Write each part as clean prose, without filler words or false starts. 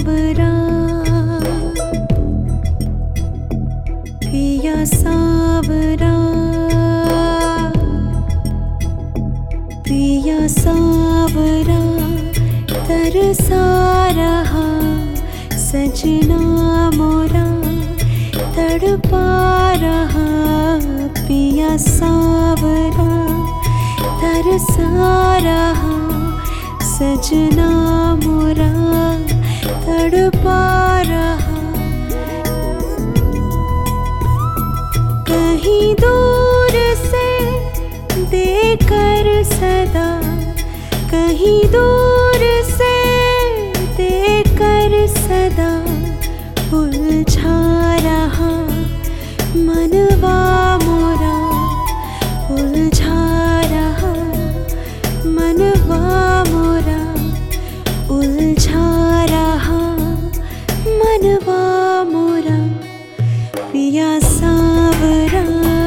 सावरा, पिया सावरा, पिया सावरा तरसा रहा सजना मोरा, तड़पा रहा पिया सावरा, तरसा रहा सजना मोरा, तड़पा रहा। कहीं दूर से देकर सदा, कहीं दूर से देकर सदा, उलझा रहा मनवा मोरा, उलझा रहा मनवा मोरा, उलझा रहा मनवा मोरा, पिया सावरा।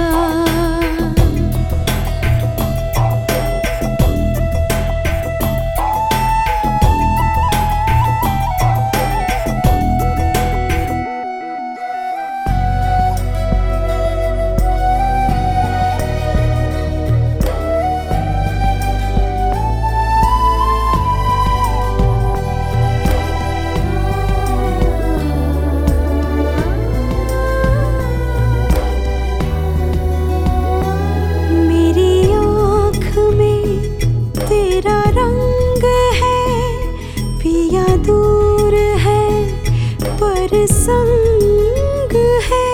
तेरा रंग है पिया, दूर है पर संग है।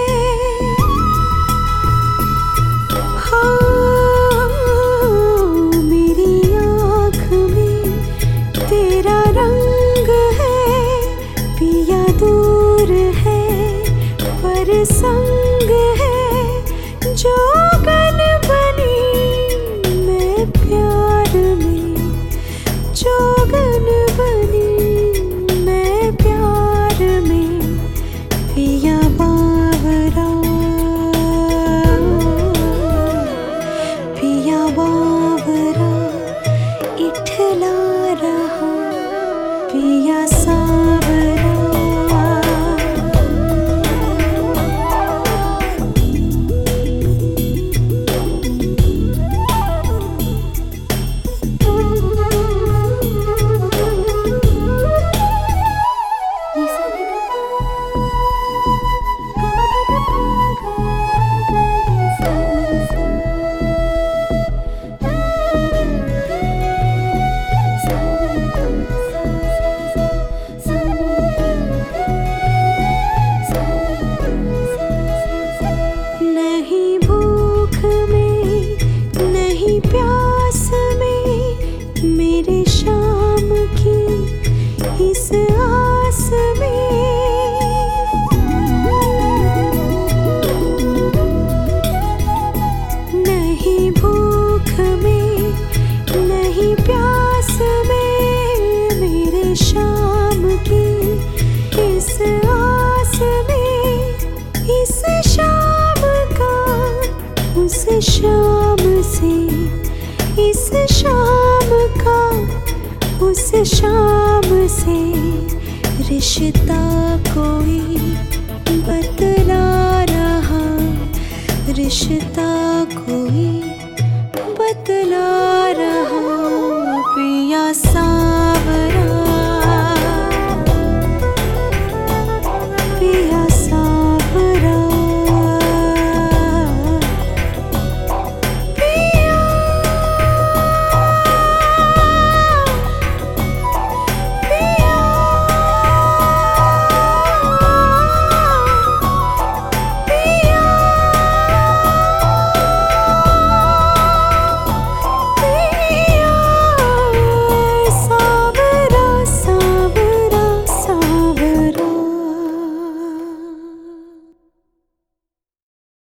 हाँ, मेरी आँख में तेरा रंग है पिया, दूर है पर संग है। जोगन बनी मैं प्यार में, जोगन बनी मैं प्यार में, पिया बावरा, पिया बावरा इठला रहा पिया सावरा। नहीं भूख में नहीं प्यास में मेरे शाम की इस आस में, नहीं भूख में नहीं प्यास में मेरे शाम की इस आस में, इस शाम का उस शाम से, इस शाम का उस शाम से रिश्ता कोई बतला रहा, रिश्ता कोई बतला रहा।